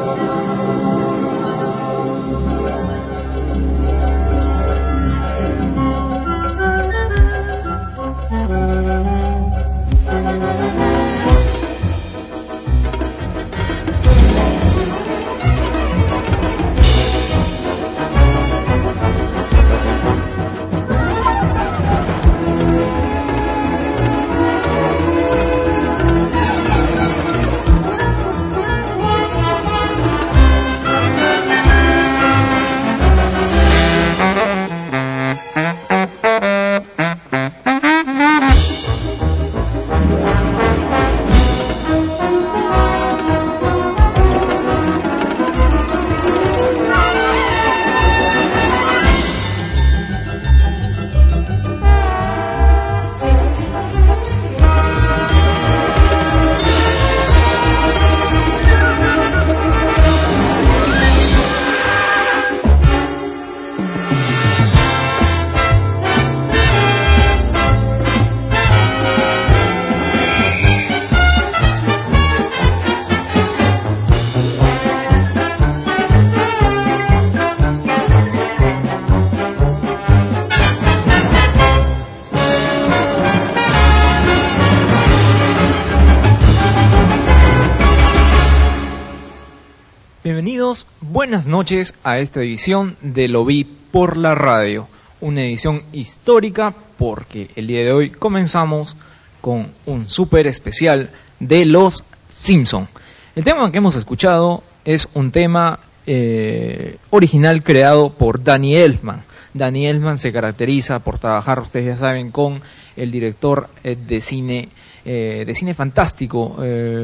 Bienvenidos, buenas noches a esta edición de Lo Vi por la Radio, una edición histórica porque el día de hoy comenzamos con un súper especial de Los Simpson. El tema que hemos escuchado es un tema original creado por Danny Elfman. Danny Elfman se caracteriza por trabajar, ustedes ya saben, con el director de cine fantástico,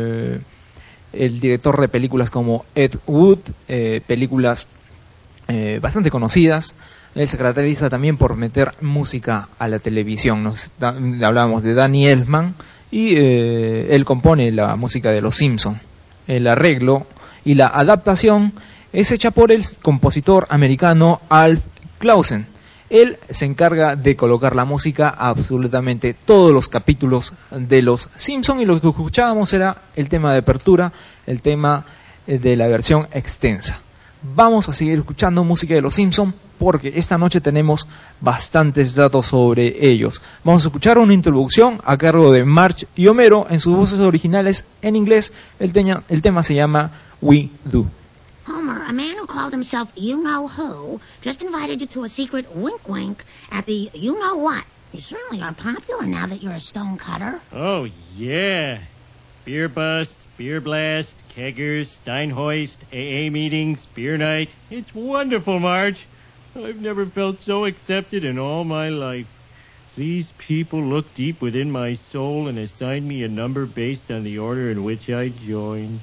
el director de películas como Ed Wood, películas bastante conocidas. Él se caracteriza también por meter música a la televisión. Hablábamos de Danny Elfman y él compone la música de Los Simpson. El arreglo y la adaptación es hecha por el compositor americano Alf Clausen. Él se encarga de colocar la música a absolutamente todos los capítulos de Los Simpson, y lo que escuchábamos era el tema de apertura, el tema de la versión extensa. Vamos a seguir escuchando música de Los Simpson porque esta noche tenemos bastantes datos sobre ellos. Vamos a escuchar una introducción a cargo de Marge y Homero en sus voces originales en inglés. El tema se llama We Do. Homer, a man who called himself you-know-who, just invited you to a secret wink-wink at the you-know-what. You certainly are popular now that you're a stone cutter. Oh, yeah. Beer bust, beer blast, keggers, Steinhoist, AA meetings, beer night. It's wonderful, Marge. I've never felt so accepted in all my life. These people look deep within my soul and assigned me a number based on the order in which I joined.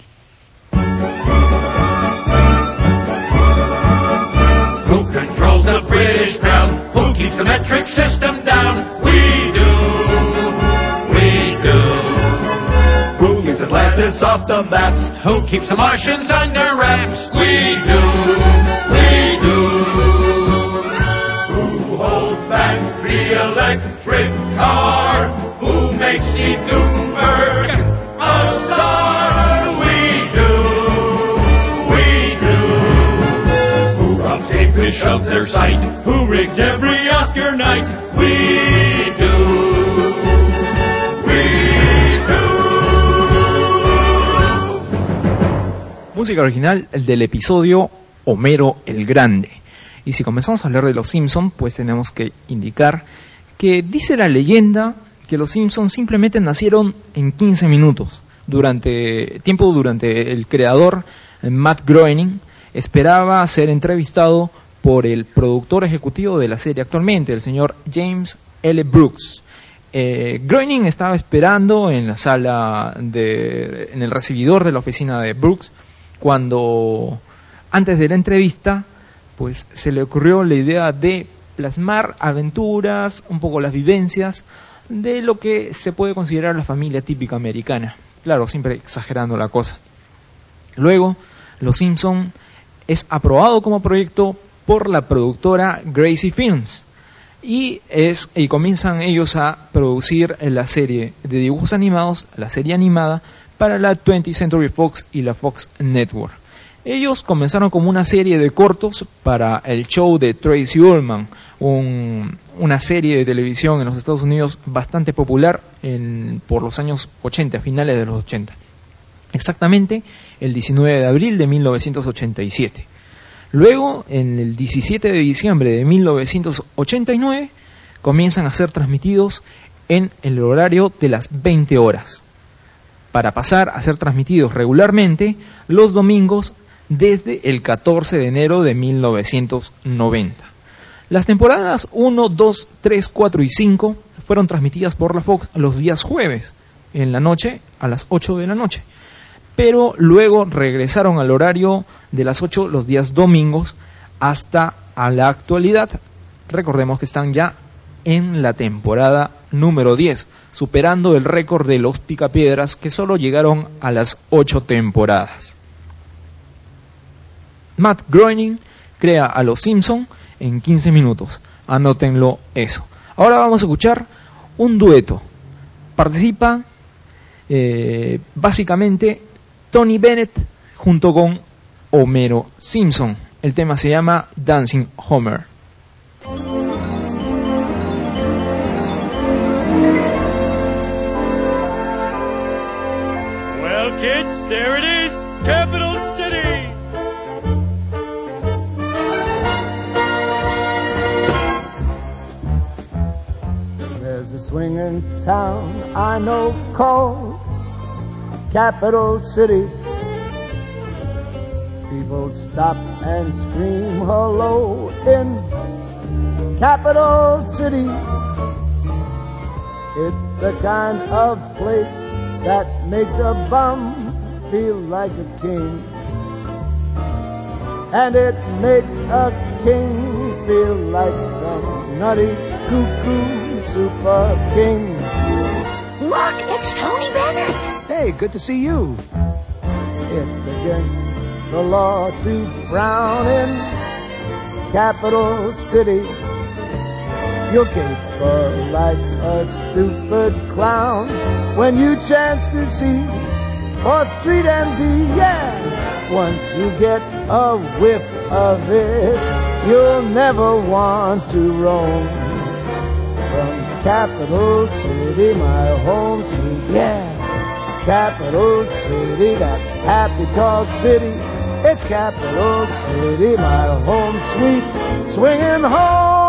Who controls the British crown? Who keeps the metric system down? We do. We do. Who keeps Atlantis off the maps? Who keeps the Martians under wraps? We do. We do. Who holds back the electric car? Who makes Steve Gutenberg a star? We do. We do. Who robs game fish of their sight? Who rigs every Oscar night? We do. We do. Música original del episodio Homero el Grande. Y si comenzamos a hablar de Los Simpson, pues tenemos que indicar que dice la leyenda que Los Simpson simplemente nacieron en 15 minutos. Durante el creador Matt Groening esperaba ser entrevistado por el productor ejecutivo de la serie actualmente, el señor James L. Brooks. Groening estaba esperando en la sala en el recibidor de la oficina de Brooks, cuando antes de la entrevista pues se le ocurrió la idea de plasmar aventuras, un poco las vivencias de lo que se puede considerar la familia típica americana. Claro, siempre exagerando la cosa. Luego, Los Simpson es aprobado como proyecto por la productora Gracie Films y comienzan ellos a producir la serie de dibujos animados, la serie animada para la 20th Century Fox y la Fox Network. Ellos comenzaron como una serie de cortos para el show de Tracy Ullman, una serie de televisión en los Estados Unidos bastante popular por los años 80, finales de los 80. Exactamente el 19 de abril de 1987. Luego, en el 17 de diciembre de 1989, comienzan a ser transmitidos en el horario de las 20 horas, para pasar a ser transmitidos regularmente los domingos desde el 14 de enero de 1990. Las temporadas 1, 2, 3, 4 y 5 fueron transmitidas por la Fox los días jueves, en la noche, a las 8 de la noche. Pero luego regresaron al horario de las 8 los días domingos hasta a la actualidad. Recordemos que están ya en la temporada número 10, superando el récord de los Picapiedras, que solo llegaron a las 8 temporadas. Matt Groening crea a Los Simpson en 15 minutos. Anótenlo eso. Ahora vamos a escuchar un dueto. Participa básicamente Tony Bennett junto con Homero Simpson. El tema se llama Dancing Homer. Well, kids, there it is, Capital City. There's a swinging town I know called Capital City. People stop and scream hello in Capital City. It's the kind of place that makes a bum feel like a king, and it makes a king feel like some nutty cuckoo super king. Look, it's Tony Bennett. Hey, good to see you. It's against the law to frown in Capital City. You'll caper like a stupid clown when you chance to see 4th Street MD, yeah. Once you get a whiff of it, you'll never want to roam from Capital City, my home sweet, yeah. Capital City, that happy tall city. It's Capital City, my home sweet, swinging home.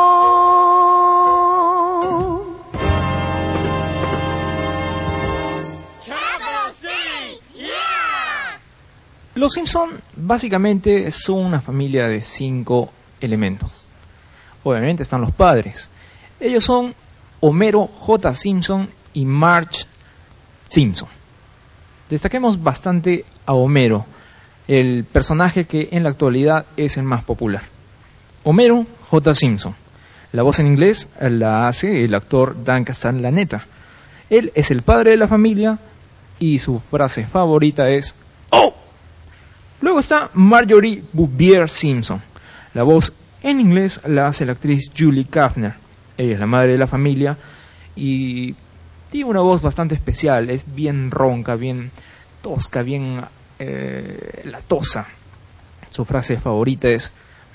Capital City, yeah! Los Simpson básicamente son una familia de 5 elementos. Obviamente están los padres. Ellos son Homero J. Simpson y Marge Simpson. Destaquemos bastante a Homero, el personaje que en la actualidad es el más popular. Homero J. Simpson. La voz en inglés la hace el actor Dan Castellaneta. Él es el padre de la familia y su frase favorita es ¡Oh! Luego está Marjorie Bouvier Simpson. La voz en inglés la hace la actriz Julie Kavner. Ella es la madre de la familia y tiene una voz bastante especial. Es bien ronca, bien tosca, bien latosa. Su frase favorita es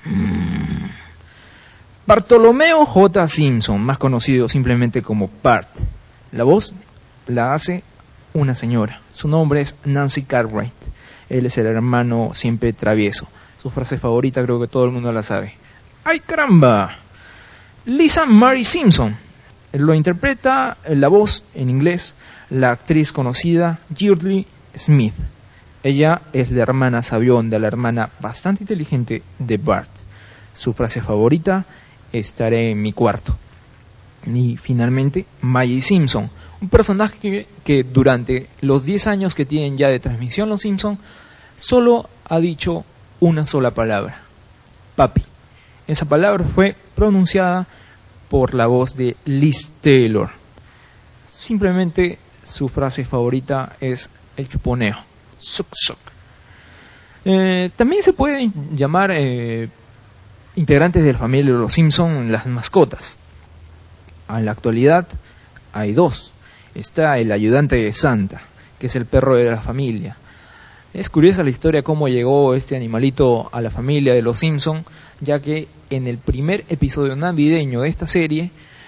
Bartolomeo J. Simpson, más conocido simplemente como Bart. La voz la hace una señora. Su nombre es Nancy Cartwright. Él es el hermano siempre travieso. Su frase favorita creo que todo el mundo la sabe. ¡Ay, caramba! Lisa Marie Simpson. Lo interpreta la voz en inglés la actriz conocida Yeardley Smith. Ella es la hermana sabionda, la hermana bastante inteligente de Bart. Su frase favorita: estaré en mi cuarto. Y finalmente, Maggie Simpson, un personaje que durante los 10 años que tienen ya de transmisión Los Simpson, solo ha dicho una sola palabra: papi. Esa palabra fue pronunciada por la voz de Liz Taylor. Simplemente su frase favorita es el chuponeo. Suc, suc. También se puede llamar integrantes de la familia de Los Simpson las mascotas. En la actualidad hay 2. Está el ayudante de Santa, que es el perro de la familia. Es curiosa la historia cómo llegó este animalito a la familia de los Simpson, ya que en el primer episodio navideño de esta serie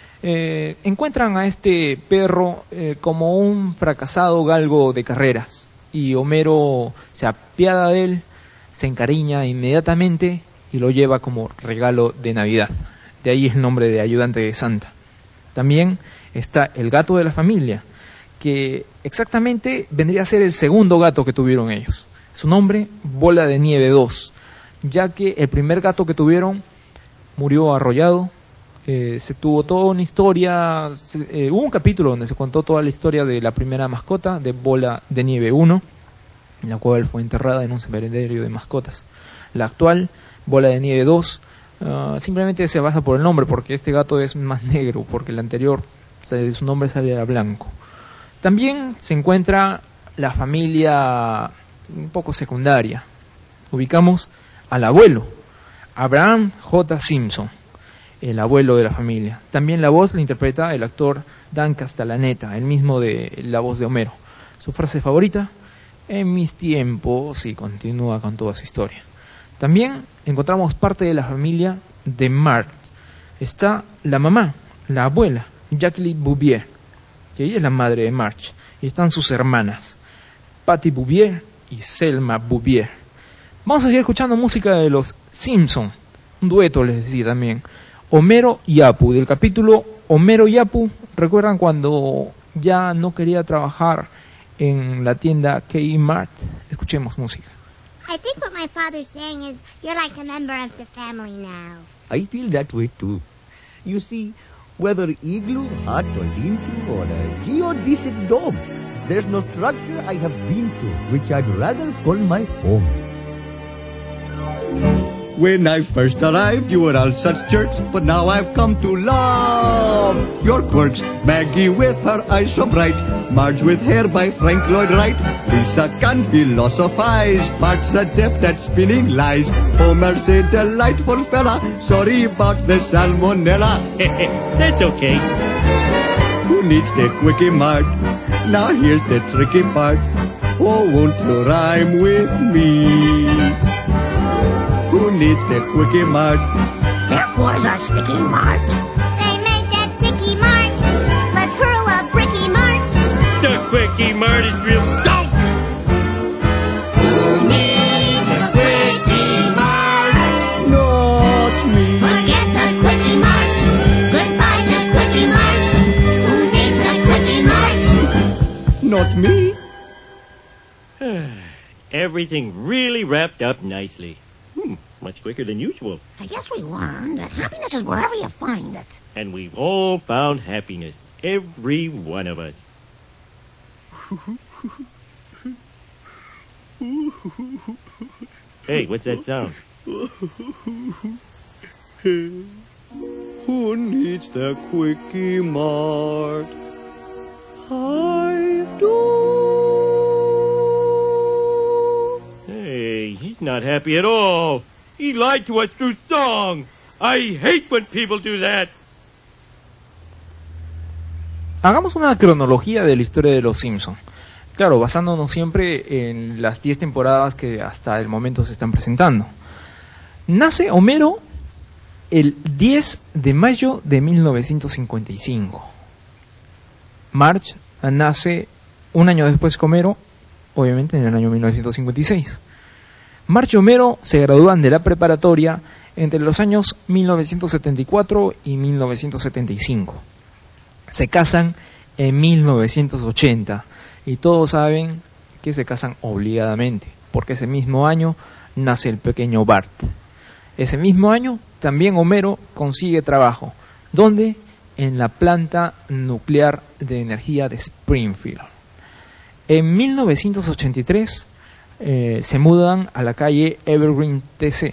encuentran a este perro como un fracasado galgo de carreras, y Homero se apiada de él, se encariña inmediatamente y lo lleva como regalo de Navidad. De ahí el nombre de ayudante de Santa. También está el gato de la familia, que exactamente vendría a ser el segundo gato que tuvieron ellos. Su nombre, Bola de Nieve 2, ya que el primer gato que tuvieron murió arrollado. Se tuvo toda una historia, hubo un capítulo donde se contó toda la historia de la primera mascota, de Bola de Nieve 1, la cual fue enterrada en un cementerio de mascotas. La actual, Bola de Nieve 2, simplemente se basa por el nombre, porque este gato es más negro, porque el anterior, su nombre era blanco. También se encuentra la familia un poco secundaria. Ubicamos al abuelo, Abraham J. Simpson, el abuelo de la familia. También la voz la interpreta el actor Dan Castellaneta, el mismo de la voz de Homero. Su frase favorita, en mis tiempos, y continúa con toda su historia. También encontramos parte de la familia de Marge. Está la mamá, la abuela, Jacqueline Bouvier, que ella es la madre de Marge, y están sus hermanas, Patty Bouvier y Selma Bouvier. Vamos a seguir escuchando música de los Simpson, un dueto les decía también, Homero y Apu, del capítulo Homero y Apu. ¿Recuerdan cuando ya no quería trabajar en la tienda Kmart? Escuchemos música. I think what my father's saying is you're like a member of the family now. I feel that way too. You see, whether igloo, hut, or lean-to, or a geodesic dome, there's no structure I have been to which I'd rather call my home. When I first arrived, you were all such jerks, but now I've come to love your quirks. Maggie with her eyes so bright, Marge with hair by Frank Lloyd Wright, Lisa can philosophize, Bart's adept at spinning lies, Homer's a delightful fella, sorry about the salmonella. That's okay. Who needs the quickie Mart? Now here's the tricky part. Oh, won't you rhyme with me? Who needs the quickie Mart? There was a sticky mart. They made that sticky mart. Let's hurl a bricky mart. The quickie mart is real dope. Who needs a quickie mart? Not me. Forget the quickie mart. Goodbye the quickie mart. Who needs a quickie mart? Not me. Everything really wrapped up nicely. Much quicker than usual. I guess we learned that happiness is wherever you find it. And we've all found happiness. Every one of us. Hey, what's that sound? Who needs the quickie Mart? I do. Hey, he's not happy at all. He lied to us through song. I hate when people do that. Hagamos una cronología de la historia de los Simpson. Claro, basándonos siempre en las 10 temporadas que hasta el momento se están presentando. Nace Homero el 10 de mayo de 1955. Marge nace un año después que Homero, obviamente en el año 1956. Marge y Homero se gradúan de la preparatoria entre los años 1974 y 1975. Se casan en 1980 y todos saben que se casan obligadamente, porque ese mismo año nace el pequeño Bart. Ese mismo año también Homero consigue trabajo. ¿Dónde? En la planta nuclear de energía de Springfield. En 1983 se mudan a la calle Evergreen TC.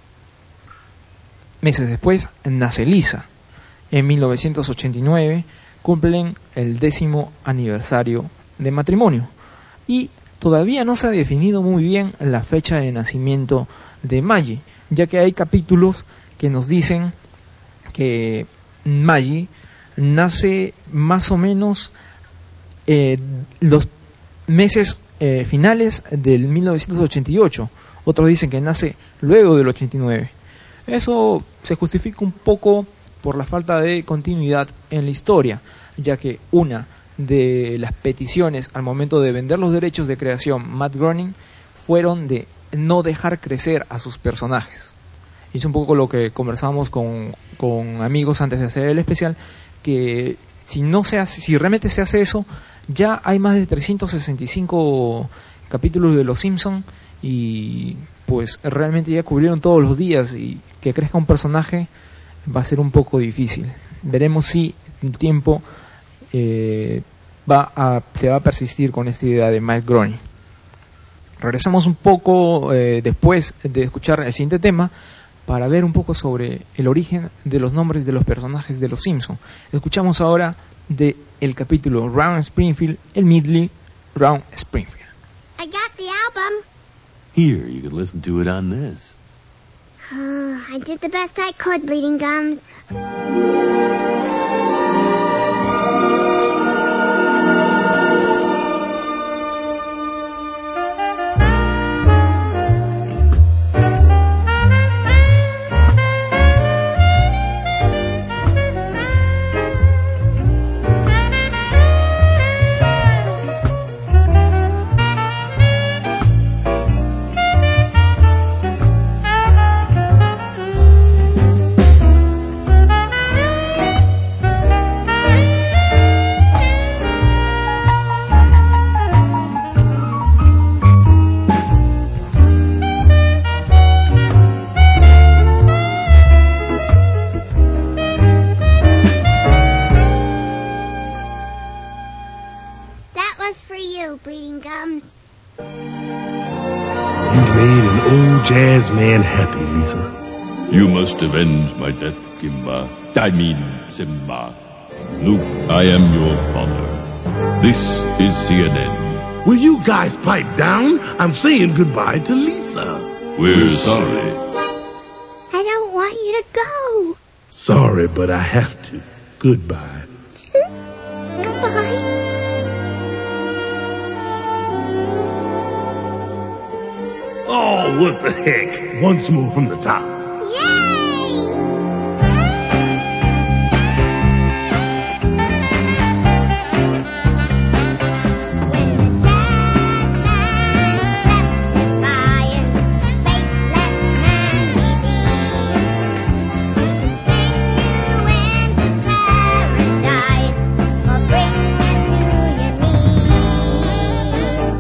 Meses después nace Lisa. En 1989 cumplen el 10º aniversario de matrimonio y todavía no se ha definido muy bien la fecha de nacimiento de Maggie, ya que hay capítulos que nos dicen que Maggie nace más o menos los meses finales del 1988. Otros dicen que nace luego del 89. Eso se justifica un poco por la falta de continuidad en la historia, ya que una de las peticiones al momento de vender los derechos de creación Matt Groening fueron de no dejar crecer a sus personajes. Y es un poco lo que conversamos con amigos antes de hacer el especial, que si realmente se hace eso, ya hay más de 365 capítulos de Los Simpson y pues realmente ya cubrieron todos los días, y que crezca un personaje va a ser un poco difícil. Veremos si el tiempo se va a persistir con esta idea de Matt Groening. Regresamos un poco después de escuchar el siguiente tema para ver un poco sobre el origen de los nombres de los personajes de Los Simpsons. Escuchamos ahora de el capítulo Round Springfield, el medley Round Springfield. I got the album. Here, you can listen to it on this. I did the best I could, Bleeding Gums. Jazz man happy, Lisa. You must avenge my death, Kimba. I mean, Simba. Luke, I am your father. This is CNN. Will you guys pipe down? I'm saying goodbye to Lisa. We're sorry. I don't want you to go. Sorry, but I have to. Goodbye. Goodbye. Oh, what the heck? Once more from the top. Yay! When the jazz man steps by and faithless man he leads, you into paradise or bring you to your knees.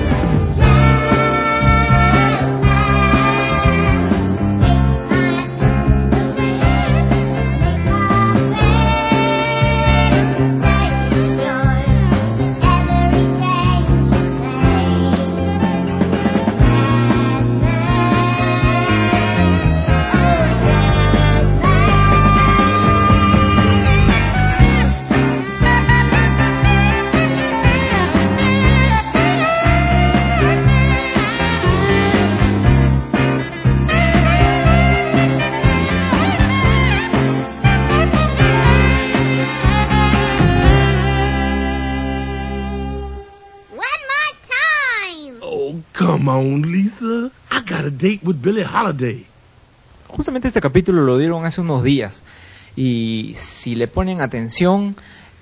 Come on, Lisa. I got a date with Billie Holiday. Justamente este capítulo lo dieron hace unos días, y si le ponen atención,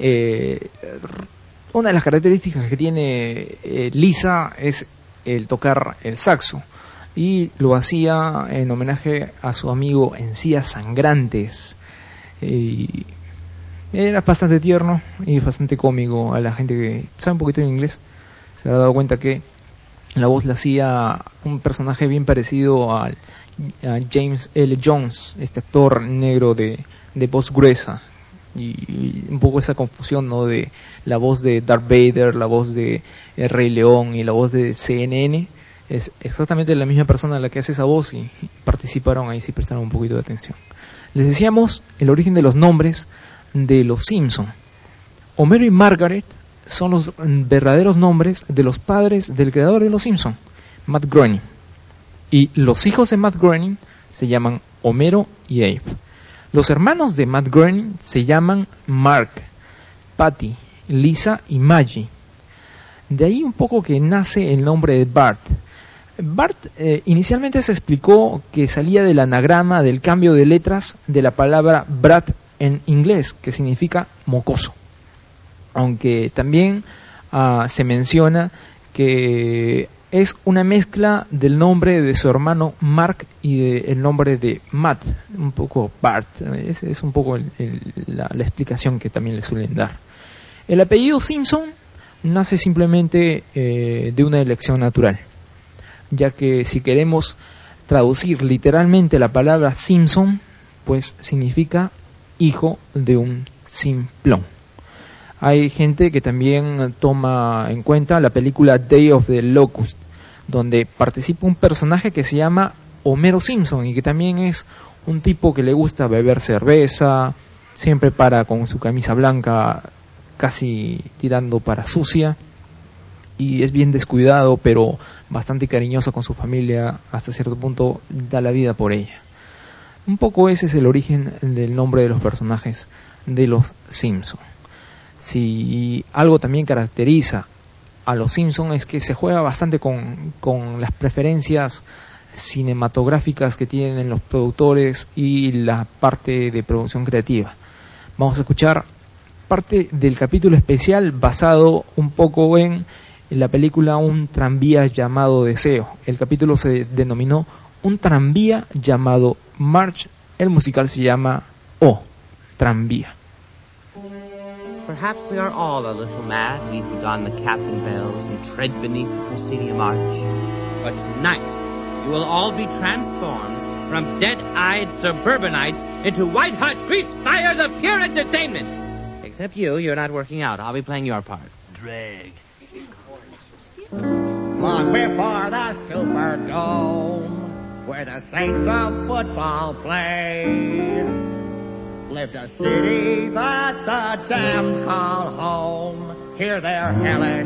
una de las características que tiene Lisa es el tocar el saxo, y lo hacía en homenaje a su amigo Encías Sangrantes. Y era bastante tierno y bastante cómico. A la gente que sabe un poquito de inglés se ha dado cuenta que la voz la hacía un personaje bien parecido a James L. Jones, este actor negro de voz gruesa, y un poco esa confusión, ¿no?, de la voz de Darth Vader, la voz de El Rey León y la voz de CNN. Es exactamente la misma persona la que hace esa voz, y participaron ahí, si prestaron un poquito de atención. Les decíamos el origen de los nombres de los Simpson. Homero y Margaret son los verdaderos nombres de los padres del creador de Los Simpson, Matt Groening. Y los hijos de Matt Groening se llaman Homero y Abe. Los hermanos de Matt Groening se llaman Mark, Patty, Lisa y Maggie. De ahí un poco que nace el nombre de Bart. Bart inicialmente se explicó que salía del anagrama del cambio de letras de la palabra brat en inglés, que significa mocoso. Aunque también se menciona que es una mezcla del nombre de su hermano Mark y del nombre de Matt, un poco Bart. Es un poco la explicación que también le suelen dar. El apellido Simpson nace simplemente de una elección natural, ya que si queremos traducir literalmente la palabra Simpson, pues significa hijo de un simplón. Hay gente que también toma en cuenta la película Day of the Locust, donde participa un personaje que se llama Homero Simpson y que también es un tipo que le gusta beber cerveza, siempre para con su camisa blanca casi tirando para sucia, y es bien descuidado pero bastante cariñoso con su familia, hasta cierto punto da la vida por ella. Un poco ese es el origen del nombre de los personajes de los Simpson. Si algo también caracteriza a los Simpson es que se juega bastante con las preferencias cinematográficas que tienen los productores y la parte de producción creativa. Vamos a escuchar parte del capítulo especial basado un poco en la película Un tranvía llamado Deseo. El capítulo se denominó Un tranvía llamado March. El musical se llama Oh, Tranvía. Perhaps we are all a little mad, we who don the cap and bells and tread beneath the proscenium arch. But tonight, you will all be transformed from dead-eyed suburbanites into white-hot grease fires of pure entertainment. Except you're not working out. I'll be playing your part. Drag. Long before the Superdome, where the saints of football play, lived a city that the damned call home. Hear their hellish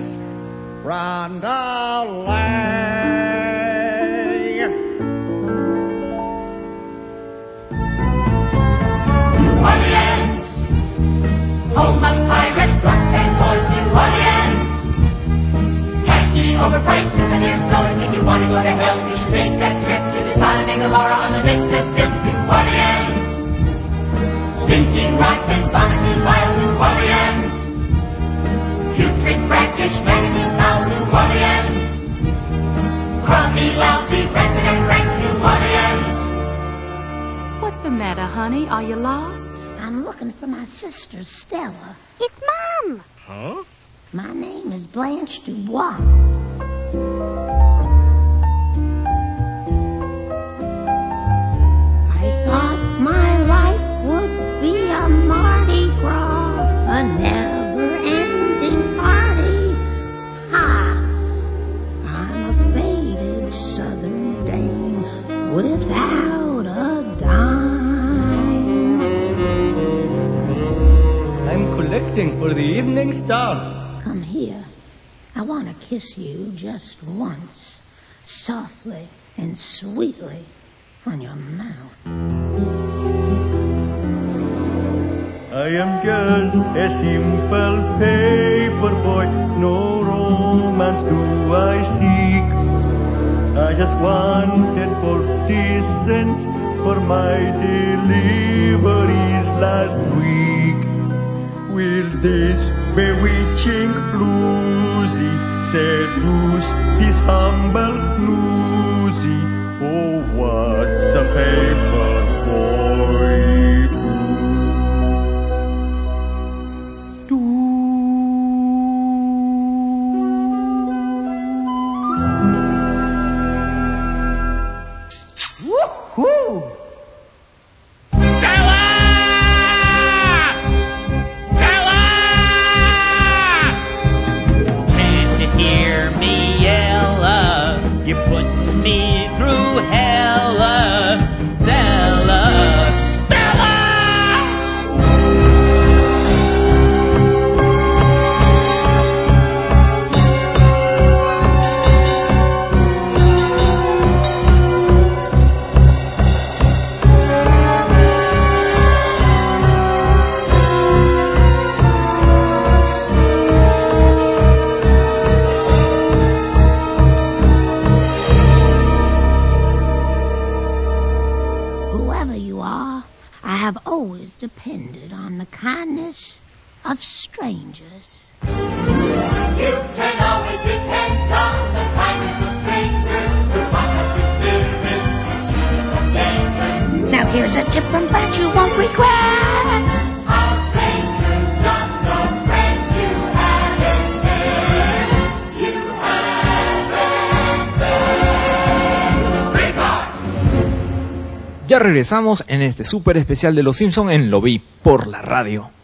roundelay. New Orleans, home of pirates, drunks and whores. New Orleans, tacky, overpriced souvenirs. So if you want to go to hell, you should make that trip to the Sodom and Gomorrah on the Mississippi. New Orleans, stinking, rotten, vomiting, vile New Orleans. Putrid, brackish, vanity, foul New Orleans. Crummy, lousy, rancid and rank New Orleans. What's the matter, honey? Are you lost? I'm looking for my sister, Stella. It's Mom. Huh? My name is Blanche Dubois. I thought my life would be a Mardi Gras, a never-ending party. Ha! I'm a faded southern dame without a dime. I'm collecting for the Evening Star. Come here. I want to kiss you just once, softly and sweetly on your mouth. I am just a simple paper boy, no romance do I seek. I just wanted 40 cents for my deliveries last week. Will this bewitching bluesy seduce this humble bluesy? Oh, what's a paper boy to do? Woo-hoo! Stella! Stella! Can't you hear me yet? have always depended on the kindness of strangers. You can always depend on the kindness of strangers who want us to spirit and shield you from danger. Now here's a tip from Bert you won't regret. Our strangers just a friend you haven't met. You haven't met. Big Art. Ya regresamos en este súper especial de Los Simpson en Lo Vi por la Radio.